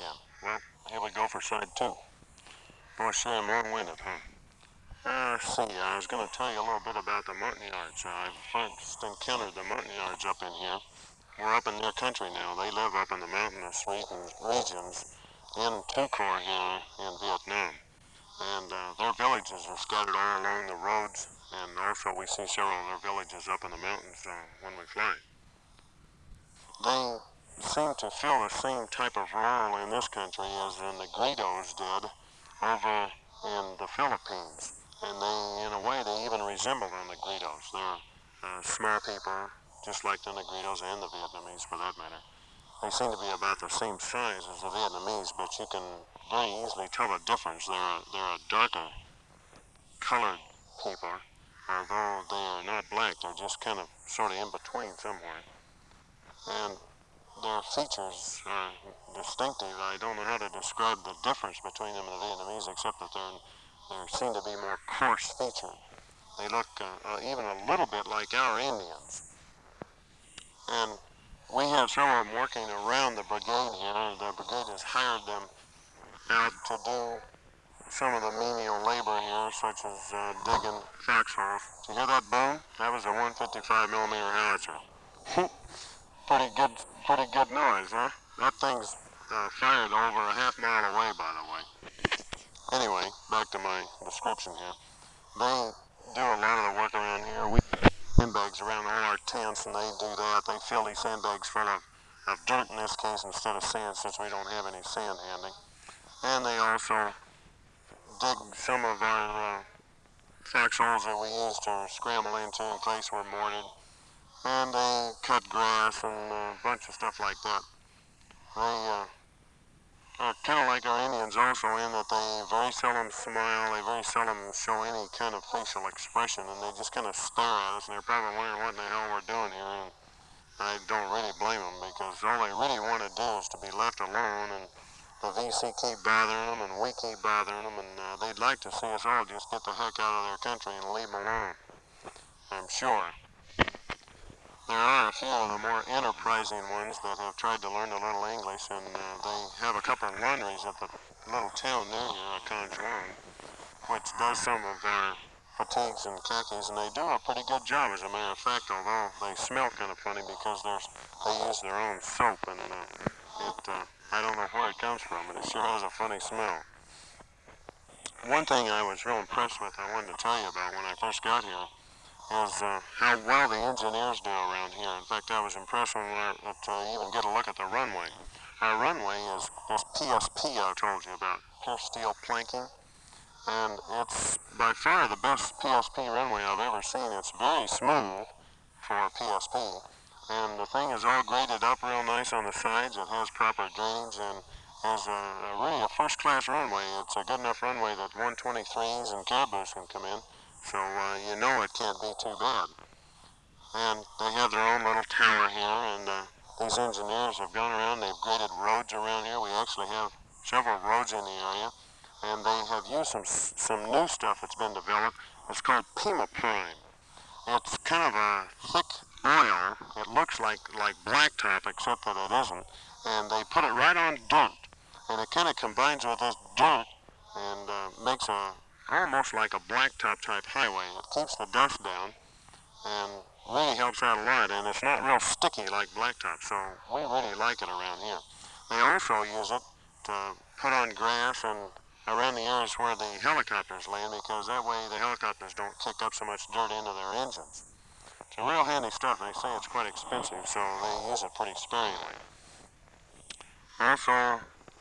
again. Well, here we go for side two. Boy, sure I'm long-winded, huh? I was going to tell you a little bit about the Montagnards. I've first encountered the Montagnards up in here. We're up in their country now. They live up in the mountainous regions in Tucor here in Vietnam. And their villages are scattered all along the roads, and also we see several of their villages up in the mountains when we fly. They seem to feel the same type of role in this country as the Negritos did over in the Philippines. And they, in a way, they even resemble the Negritos. They're small people, just like the Negritos and the Vietnamese for that matter. They seem to be about the same size as the Vietnamese, but you can very easily tell the difference. They're a darker colored people, although they are not black. They're just kind of sort of in between somewhere. And their features are distinctive. I don't know how to describe the difference between them and the Vietnamese, except that they seem to be more coarse featured. They look even a little bit like our Indians. And we have several of them working around the brigade here. The brigade has hired them out to do some of the menial labor here, such as digging foxholes. Did you hear that boom? That was a 155 millimeter howitzer. Pretty good noise, huh? That thing's fired over a half mile away, by the way. Anyway, back to my description here. They do a lot of the work around here. We have sandbags around all our tents, and they do that. They fill these sandbags full of dirt in this case instead of sand, since we don't have any sand handy. And they also dig some of our foxholes that we use to scramble into in place we're mortared. And they cut grass and a bunch of stuff like that. They are kind of like our Indians also in that they very seldom smile, they very seldom show any kind of facial expression, and they just kind of stare at us, and they're probably wondering what in the hell we're doing here, and I don't really blame them, because all they really want to do is to be left alone, and the VC keep bothering them, and we keep bothering them, and they'd like to see us all just get the heck out of their country and leave them alone, I'm sure. There are a few of the more enterprising ones that have tried to learn a little English, and they have a couple of laundries at the little town near here, Con Juan, which does some of their fatigues and khakis, and they do a pretty good job, as a matter of fact, although they smell kind of funny because they use their own soap, and I don't know where it comes from, but it sure has a funny smell. One thing I was real impressed with, I wanted to tell you about when I first got here, is how well the engineers do around here. In fact, I was impressed when to even get a look at the runway. Our runway is this PSP I told you about, pierced steel planking, and it's by far the best PSP runway I've ever seen. It's very smooth for PSP, and the thing is all graded up real nice on the sides. It has proper drainage and has really a first-class runway. It's a good enough runway that 123s and caribous can come in. So you know it can't be too bad. And they have their own little tower here, and these engineers have gone around, they've graded roads around here. We actually have several roads in the area, and they have used some new stuff that's been developed. It's called Pima Prime. It's kind of a thick oil. It looks like blacktop, except that it isn't. And they put it right on dirt, and it kind of combines with this dirt and makes almost like a blacktop type highway. It keeps the dust down and really helps out a lot, and it's not real sticky like blacktop, so we really like it around here. They also use it to put on grass and around the areas where the helicopters land, because that way the helicopters don't kick up so much dirt into their engines. It's a real handy stuff. They say it's quite expensive, so they use it pretty sparingly. Also,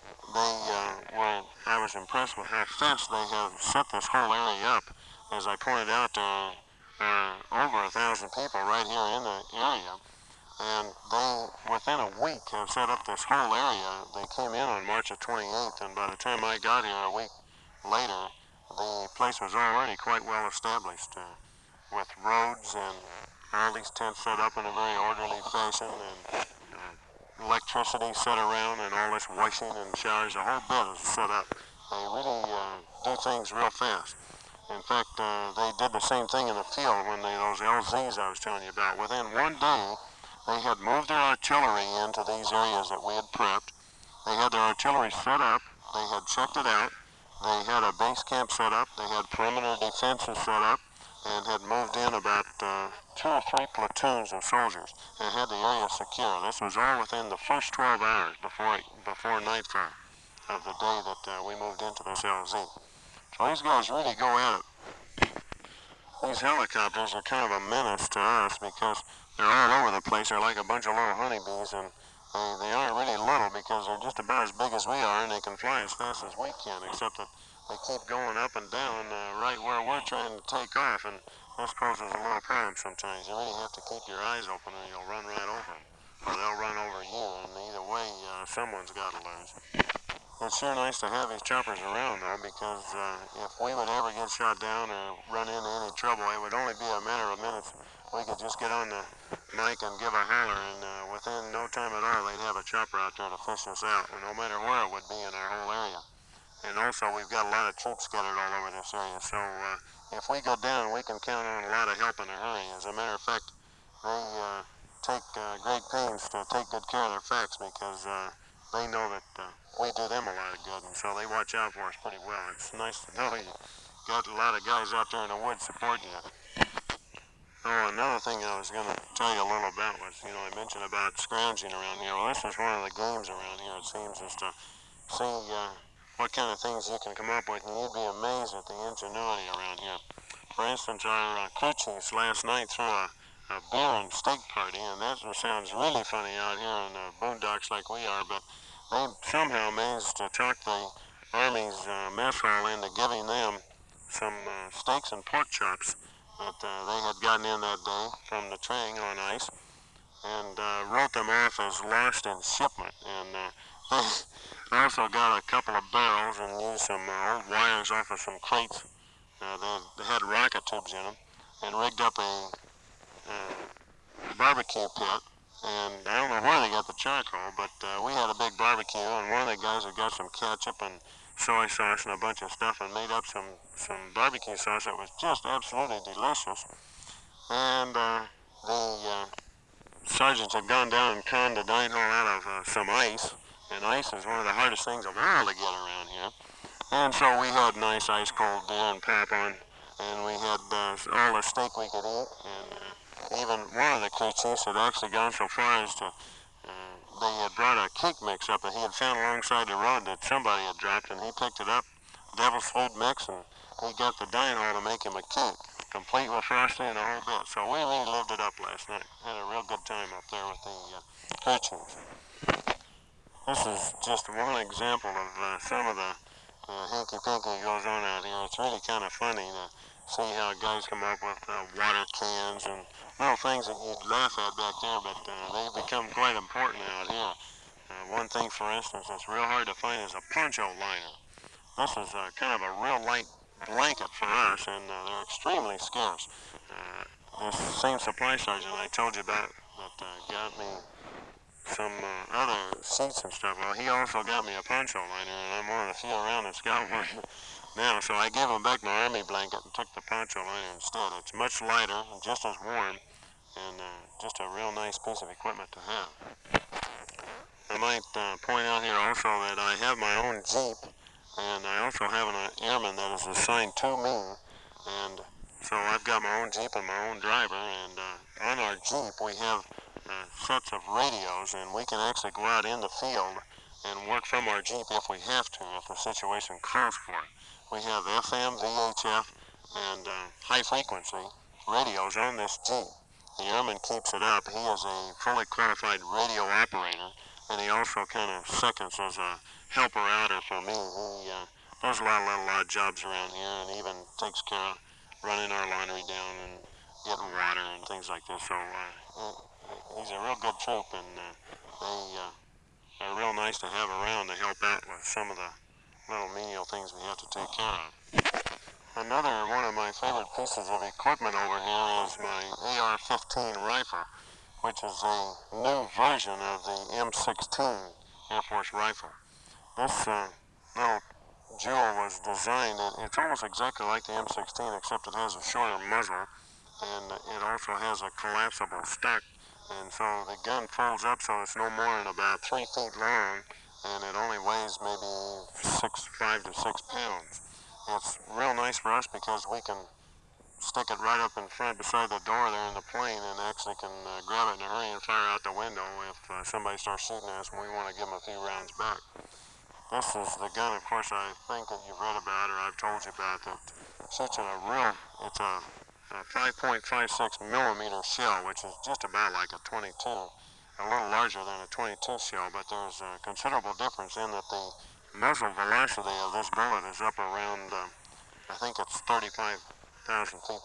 I was impressed with how fast they have set this whole area up. As I pointed out, there are over 1,000 people right here in the area, and they, within a week, have set up this whole area. They came in on March the 28th, and by the time I got here a week later, the place was already quite well established, with roads and all these tents set up in a very orderly fashion, and electricity set around, and all this washing and showers. The whole bit is set up. They really do things real fast. In fact, they did the same thing in the field when those LZs I was telling you about. Within one day, they had moved their artillery into these areas that we had prepped, They had their artillery set up. They had checked it out. They had a base camp set up. They had perimeter defenses set up and had moved in about 2 or 3 platoons of soldiers and had the area secure. This was all within the first 12 hours before nightfall of the day that we moved into this LZ. So these guys really go at it. These helicopters are kind of a menace to us because they're all over the place. They're like a bunch of little honeybees, and they aren't really little because they're just about as big as we are, and they can fly as fast as we can, except that they keep going up and down right where we're trying to take off, and this poses a little problem sometimes. You really have to keep your eyes open or you'll run right over them, or they'll run over you, and either way, someone's got to lose. It's sure nice to have these choppers around, though, because if we would ever get shot down or run into any trouble, it would only be a matter of minutes. We could just get on the mic and give a holler, and within no time at all, they'd have a chopper out there to fish us out, no matter where it would be in our whole area. And also, we've got a lot of troops scattered all over this area, so if we go down, we can count on a lot of help in a hurry. As a matter of fact, they take great pains to take good care of their facts because they know that we do them a lot of good, and so they watch out for us pretty well. It's nice to know you got a lot of guys out there in the woods supporting you. Oh, another thing I was going to tell you a little about was, I mentioned about scrounging around here. Well, this is one of the games around here, it seems, is to see what kind of things you can come up with, and you'd be amazed at the ingenuity around here. For instance, our crew chiefs last night threw a beer and steak party, and that sounds really funny out here in the boondocks like we are, but they somehow managed to talk the Army's mess hall into giving them some steaks and pork chops that they had gotten in that day from the train on ice, and wrote them off as lost in shipment. And they also got a couple of barrels and used some old wires off of some crates that had rocket tubes in them, and rigged up a barbecue pit. And I don't know where they got the charcoal, but we had a big barbecue, and one of the guys had got some ketchup and soy sauce and a bunch of stuff and made up some barbecue sauce that was just absolutely delicious. And the sergeants had gone down and conned the dine hall out of some ice, and ice is one of the hardest things of all to get around here. And so we had nice ice cold beer and pop on, and we had all the steak we could eat, and even one of the crew chiefs had actually gone so far as to, they had brought a cake mix up that he had found alongside the road that somebody had dropped, and he picked it up, Devil's Food Mix, and he got the dine hall to make him a cake, complete with frosting and a whole bit. So we really lived it up last night. Had a real good time up there with the crew chiefs. This is just one example of some of the hanky-panky goes on out here. It's really kind of funny to see how guys come up with water cans and little things that you'd laugh at back there, but they become quite important out here. One thing, for instance, that's real hard to find is a poncho liner. This is kind of a real light blanket for us, and they're extremely scarce. This same supply sergeant I told you about that got me some other seats and stuff. Well, he also got me a poncho liner, and I'm one of the few around that's got one now. So I gave him back my army blanket and took the poncho liner instead. It's much lighter and just as warm, and just a real nice piece of equipment to have. I might point out here also that I have my own Jeep, and I also have an airman that is assigned to me, and so I've got my own Jeep and my own driver, and on our Jeep we have sets of radios, and we can actually go out in the field and work from our Jeep if we have to, if the situation calls for it. We have FM, VHF, and high frequency radios on this Jeep. The airman keeps it up. He is a fully qualified radio operator, and he also kind of seconds as a helper outer for me. He does a lot of little odd jobs around here, and even takes care of running our laundry down and getting water and things like this. So he's a real good troop, and they are real nice to have around to help out with some of the little menial things we have to take care of. Another one of my favorite pieces of equipment over here is my AR-15 rifle, which is a new version of the M16 Air Force rifle. This little jewel was designed, it's almost exactly like the M16 except it has a shorter muzzle, and it also has a collapsible stock, and so the gun folds up so it's no more than about 3 feet long, and it 5 to 6 pounds. It's real nice for us because we can stick it right up in front beside the door there in the plane and actually can grab it in a hurry and fire out the window if somebody starts shooting at us and we want to give them a few rounds back. This is the gun, of course, I think that you've read about or I've told you about that shoots at it's a 5.56 millimeter shell, which is just about like a 22, a little larger than a 22 shell, but there's a considerable difference in that the muzzle velocity of this bullet is up around, I think it's 35,000 feet.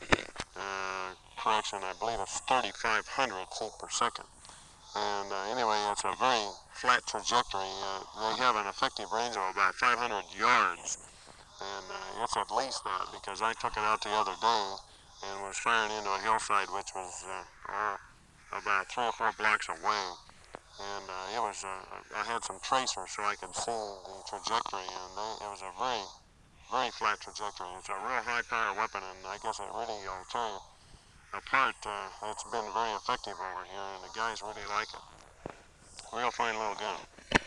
Correction, I believe it's 3,500 feet per second. And anyway, it's a very flat trajectory. They have an effective range of about 500 yards, and it's at least that because I took it out the other day and was firing into a hillside which was about 3 or 4 blocks away. And I had some tracers so I could see the trajectory, and it was a very, very flat trajectory. It's a real high-power weapon, and I guess it really will tear you apart. It's been very effective over here, and the guys really like it. Real fine little gun.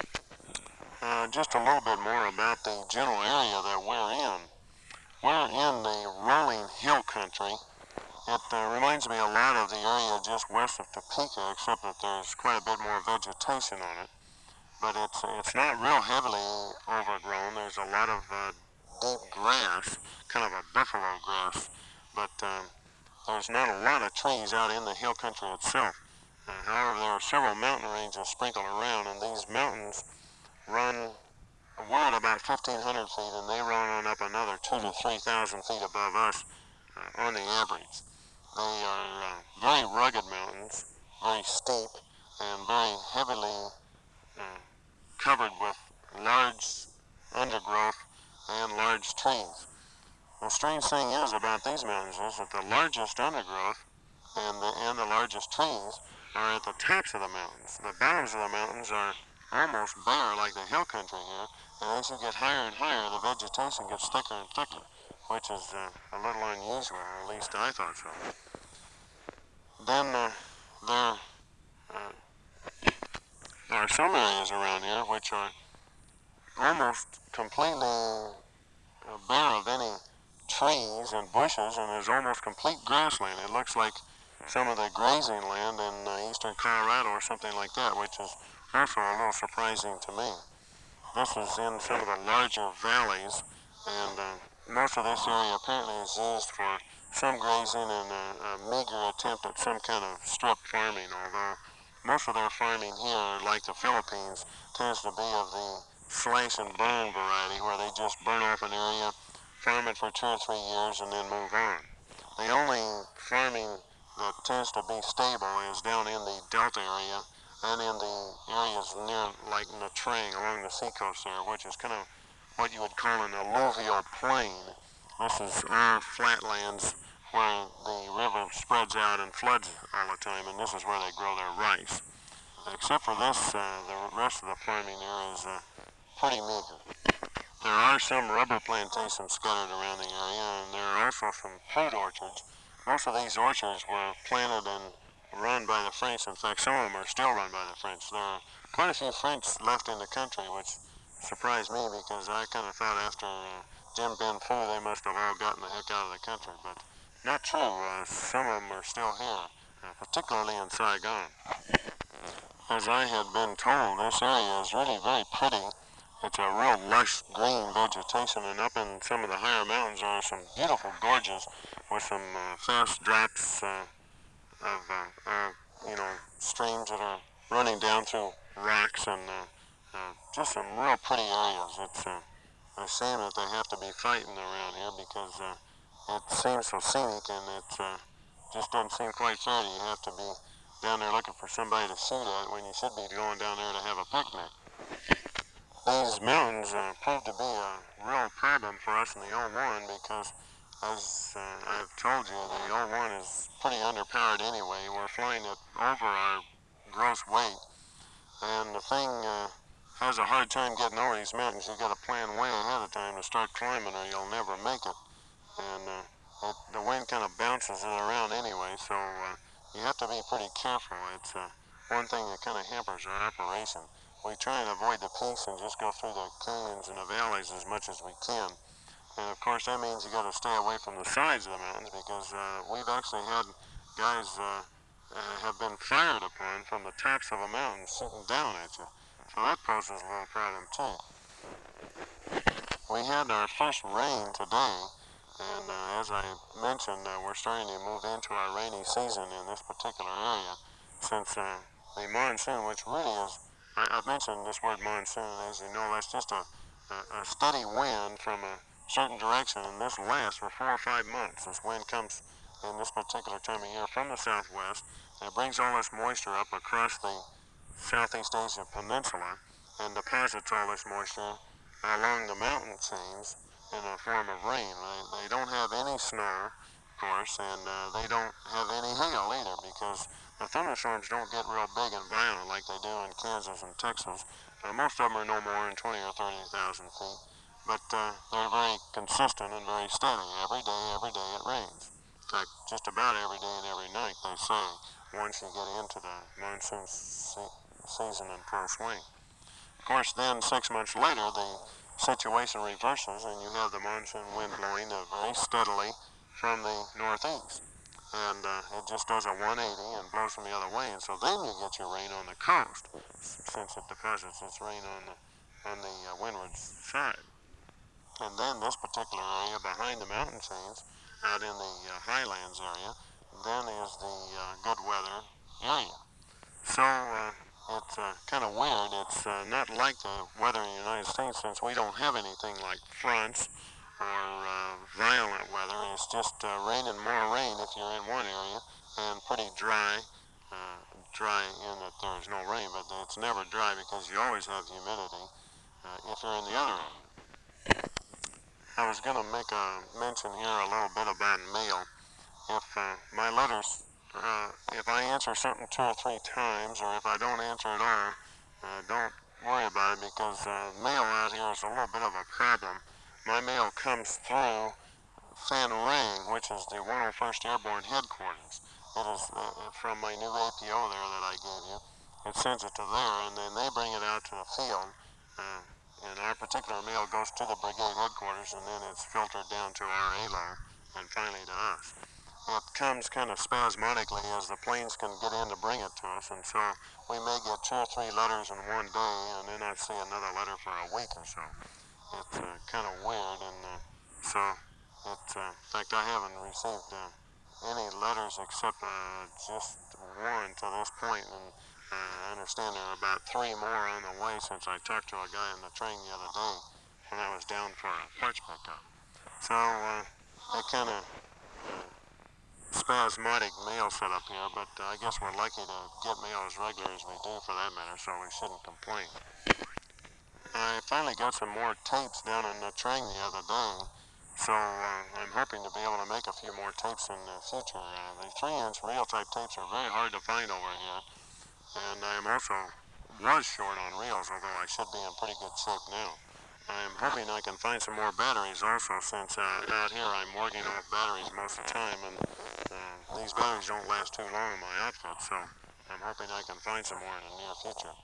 Just a little bit more about the general area that we're in. We're in the rolling hill country. It reminds me a lot of the area just west of Topeka, except that there's quite a bit more vegetation on it. But it's not real heavily overgrown. There's a lot of deep grass, kind of a buffalo grass, but there's not a lot of trees out in the hill country itself. However, there are several mountain ranges sprinkled around, and these mountains run, we're at about 1,500 feet, and they run on up another 2,000 to 3,000 feet above us on the average. They are very rugged mountains, very steep, and very heavily covered with large undergrowth and large trees. The strange thing is about these mountains is that the largest undergrowth and the largest trees are at the tops of the mountains. The bottoms of the mountains are almost bare like the hill country here, and as you get higher and higher, the vegetation gets thicker and thicker, which is a little unusual, or at least I thought so. Then there are some areas around here which are almost completely bare of any trees and bushes, and there's almost complete grassland. It looks like some of the grazing land in eastern Colorado or something like that, which is also a little surprising to me. This is in some of the larger valleys, and most of this area apparently is used for some grazing and a meager attempt at some kind of strip farming, although most of their farming here, like the Philippines, tends to be of the slash and burn variety, where they just burn off an area, farm it for 2 or 3 years, and then move on. The only farming that tends to be stable is down in the Delta area and in the areas near, like Nha Trang, along the seacoast there, which is kind of what you would call an alluvial plain. This is all flatlands where the river spreads out and floods all the time, and this is where they grow their rice. Except for this, the rest of the farming there is pretty meager. There are some rubber plantations scattered around the area, and there are also some fruit orchards. Most of these orchards were planted and run by the French. In fact, some of them are still run by the French. There are quite a few French left in the country, which surprised me because I kind of thought after Dien Bien Phu they must have all gotten the heck out of the country, but not true. Some of them are still here, particularly in Saigon. As I had been told, this area is really very pretty. It's a real lush green vegetation, and up in some of the higher mountains are some beautiful gorges with some fast drops of streams that are running down through rocks, and just some real pretty areas. It's a shame that they have to be fighting around here because it seems so scenic, and it just doesn't seem quite fair. You have to be down there looking for somebody to shoot at when you should be going down there to have a picnic. These mountains proved to be a real problem for us in the 01 because, as I've told you, the 01 is pretty underpowered anyway. We're flying it over our gross weight, and the thing has a hard time getting over these mountains. You've got to plan way ahead of time to start climbing or you'll never make it. And the wind kind of bounces it around anyway, so you have to be pretty careful. It's one thing that kind of hampers our operation. we try and avoid the peaks and just go through the canyons and the valleys as much as we can. And of course that means you got to stay away from the sides of the mountains because we've actually had guys have been fired upon from the tops of a mountain sitting down at you. So that poses a little problem too. We had our first rain today, and as I mentioned, we're starting to move into our rainy season in this particular area since the monsoon, which really is, I've mentioned this word monsoon, as you know, that's just a steady wind from a certain direction, and this lasts for 4 or 5 months. This wind comes in this particular time of year from the southwest, and it brings all this moisture up across the Southeast Asia Peninsula and deposits all this moisture along the mountain chains in a form of rain. They don't have any snow, of course, and they don't have any hail either because the thunderstorms don't get real big and violent like they do in Kansas and Texas. Most of them are no more than 20 or 30,000 feet, but they're very consistent and very steady. Every day it rains. In fact, just about every day and every night, they say, once you get into the monsoon season in full swing. Of course, then 6 months later, the situation reverses and you have the monsoon wind blowing very steadily from the northeast. And it just does a 180 and blows from the other way. And so then you get your rain on the coast, since it deposits its rain on the windward side. And then this particular area behind the mountain chains, out in the highlands area, then is the good weather area. So it's kind of weird. It's not like the weather in the United States since we don't have anything like fronts or violent weather. It's just rain and more rain if you're in one area, and pretty dry. Dry in that there's no rain, but it's never dry because you always have humidity if you're in the other area. I was going to make a mention here a little bit about mail. If my letters, if I answer something 2 or 3 times, or if I don't answer at all, don't worry about it because mail out here is a little bit of a problem. My mail comes through Fan Rang, which is the 101st Airborne Headquarters. It is from my new APO there that I gave you. It sends it to there, and then they bring it out to the field. And our particular mail goes to the brigade headquarters, and then it's filtered down to our ALO, and finally to us. It comes kind of spasmodically as the planes can get in to bring it to us, and so we may get 2 or 3 letters in one day, and then not see another letter for a week or so. It's kind of weird, and so in fact, I haven't received any letters except just one to this point, and I understand there are about 3 more on the way since I talked to a guy on the train the other day when I was down for a parts pickup. So that kind of spasmodic mail set up here, but I guess we're lucky to get mail as regular as we do for that matter, so we shouldn't complain. I finally got some more tapes down in the train the other day, so I'm hoping to be able to make a few more tapes in the future. The 3-inch reel type tapes are very hard to find over here, and I am also was short on reels, although I should be in pretty good shape now. I'm hoping I can find some more batteries also, since out here I'm working off batteries most of the time, and these batteries don't last too long in my outfit, so I'm hoping I can find some more in the near future.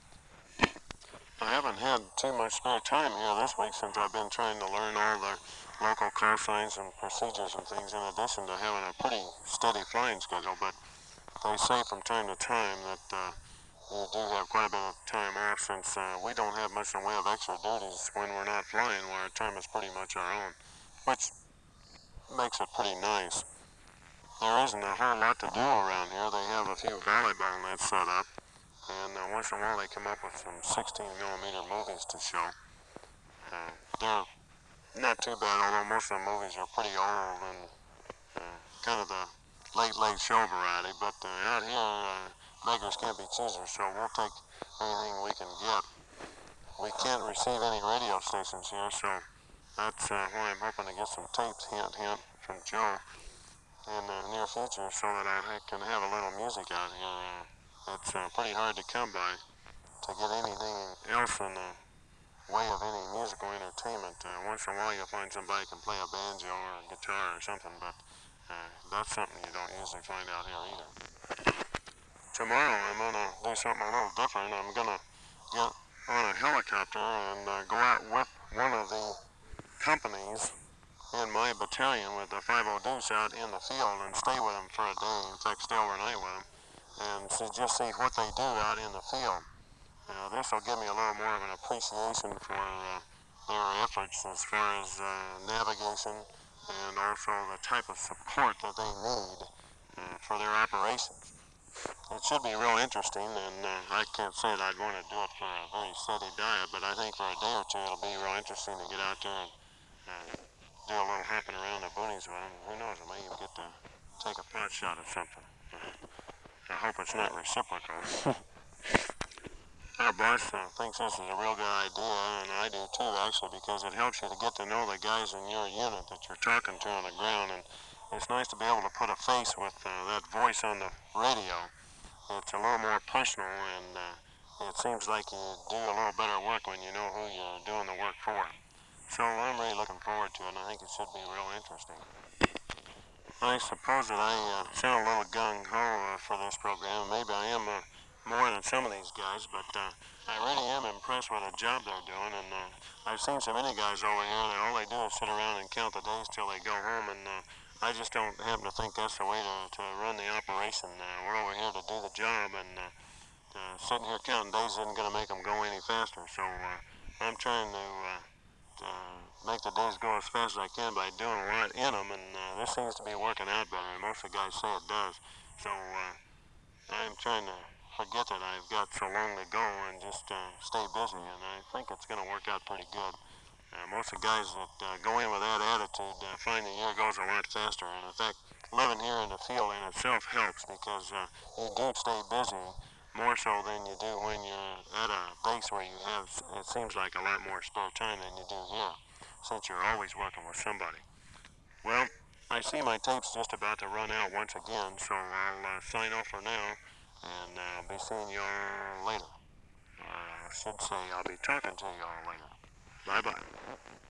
I haven't had too much spare time here this week since I've been trying to learn all the local call signs and procedures and things, in addition to having a pretty steady flying schedule, but they say from time to time that you do have quite a bit of time off, since we don't have much in the way of extra duties when we're not flying, where our time is pretty much our own, which makes it pretty nice. There isn't a whole lot to do around here. They have a few volleyball nets set up, and once in a while they come up with some 16mm movies to show. They're not too bad, although most of the movies are pretty old and kind of the late show variety, but out here beggars can't be choosers, so we'll take anything we can get. We can't receive any radio stations here, so that's why I'm hoping to get some tapes, hint, from Joe in the near future, so that I can have a little music out here. It's pretty hard to come by to get anything else in the way of any musical entertainment. Once in a while you'll find somebody can play a banjo or a guitar or something, but that's something you don't usually find out here either. Tomorrow I'm going to do something a little different. I'm going to get on a helicopter and go out with one of the companies in my battalion with the 50 Deuce out in the field and stay with them for a day. In fact, stay overnight with them and just see what they do out in the field. This will give me a little more of an appreciation for their efforts as far as navigation and also the type of support that they need for their operations. It should be real interesting, and I can't say that I'd want to do it for a very steady diet, but I think for a day or two it'll be real interesting to get out there and do a little hopping around the boonies with them. Who knows, I may even get to take a pot shot at something. I hope it's not reciprocal. Our boss thinks this is a real good idea, and I do too, actually, because it helps you to get to know the guys in your unit that you're talking to on the ground, and it's nice to be able to put a face with that voice on the radio. It's a little more personal, and it seems like you do a little better work when you know who you're doing the work for. So I'm really looking forward to it, and I think it should be real interesting. I suppose that I sound a little gung-ho for this program. Maybe I am more than some of these guys, but I really am impressed with the job they're doing. And I've seen so many guys over here that all they do is sit around and count the days till they go home. And I just don't happen to think that's the way to run the operation. We're over here to do the job, and sitting here counting days isn't going to make them go any faster. So I'm trying to make the days go as fast as I can by doing a lot in them, and this seems to be working out better, and most of the guys say it does. So I'm trying to forget that I've got so long to go and just stay busy, and I think it's going to work out pretty good. Most of the guys that go in with that attitude find the year goes a lot faster, and in fact, living here in the field in itself helps because you do stay busy more so than you do when you're at a base where you have, it seems like, a lot more spare time than you do here, since you're always working with somebody. Well, I see my tape's just about to run out once again, so I'll sign off for now, and I'll be seeing y'all later. I should say I'll be talking to y'all later. Bye-bye.